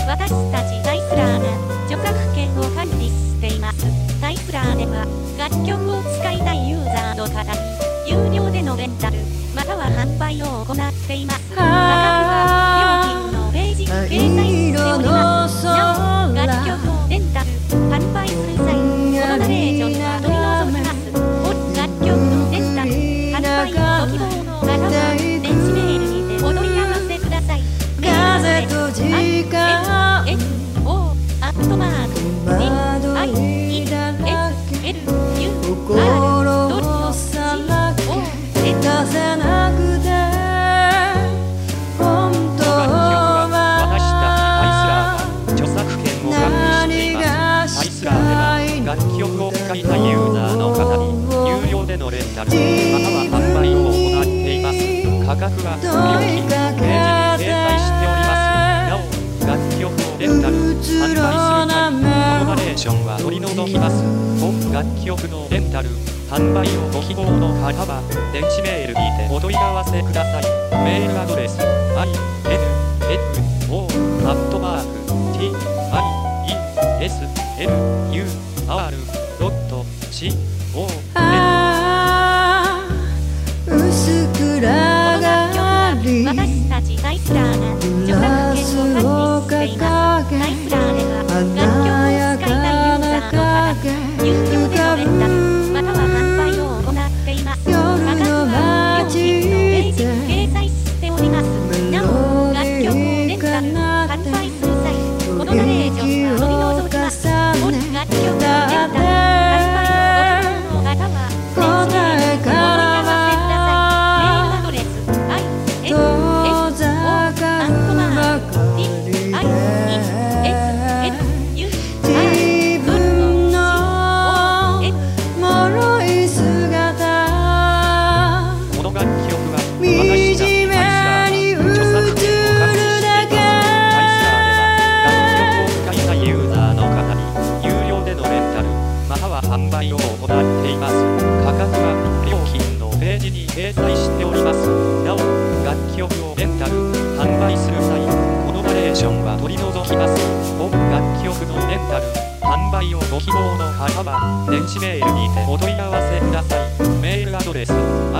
私たちタイスラーが著作権を管理しています。タイスラーでは楽曲を使いたいユーザーの方に有料でのレンタルまたは販売を行っています。価格は料金のページに掲載しております。なお、楽曲をレンタル販売する際、このナレーションは取り除きます。楽曲のレンタル販売ご希望の方は電子メールにてお問い合わせください。メールアドレス楽曲を使いたいユーザーの方に有料でのレンタルまたは販売を行っています。価格は料金のページに掲載しております。なお、楽曲をレンタル販売する際、このナレーションは取り除きます。本楽曲のレンタル販売をご希望の方は電子メールにてお問い合わせください。メールアドレス info@tiesr.com 薄暗がり私たちタイスラーが著作権を管理しています。タイスラーでは楽曲を使いたいユーザーの方に有料でのレンタルまたは販売を行っています。価格は料金のページに掲載しております。なお、楽曲をレンタル販売する際、このナレーションは取り除きます。本楽曲をレンタル販売をご希望の方は電子メールにてお問い合わせください。メールアドレス販売を行っています。価格は料金のページに掲載しております。なお、楽曲をレンタル販売する際、このナレーションは取り除きます。本楽曲のレンタル販売をご希望の方は電子メールにてお問い合わせください。メールアドレス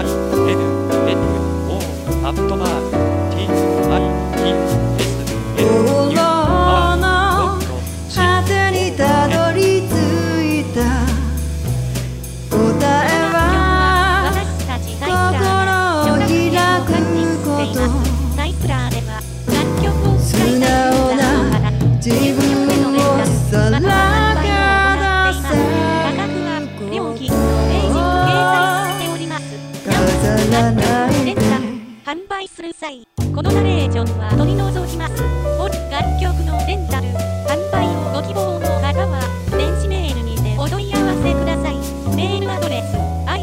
販売する際、このナレーションは取り除きます。本楽曲のレンタル販売をご希望の方は電子メールにてお問い合わせください。メールアドレス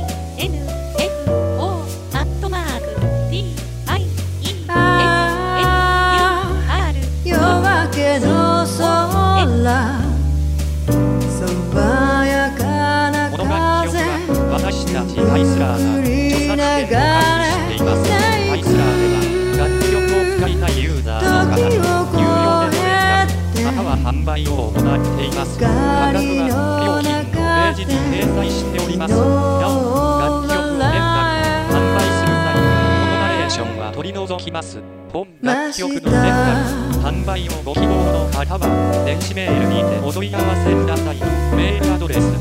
info@tiesr.com 夜明けの空爽やかなこの楽曲は私たちタイスラーが著作権を管理しています。タイスラーでは楽曲を使いたいユーザーの方に有料でのレンタルまたは販売を行っています。価格は料金のページに掲載しております。なお、楽曲をレンタル販売する際、このナレーションは取り除きます。本楽曲のレンタル販売をご希望の方は電子メールにてお問い合わせください。メールアドレス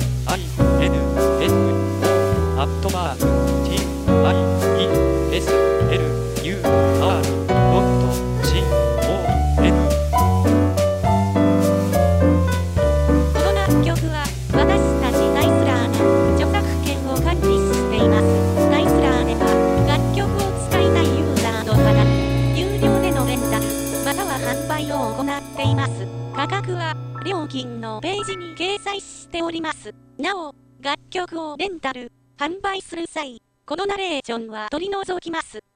価格は料金のページに掲載しております。なお、楽曲をレンタル販売する際、このナレーションは取り除きます。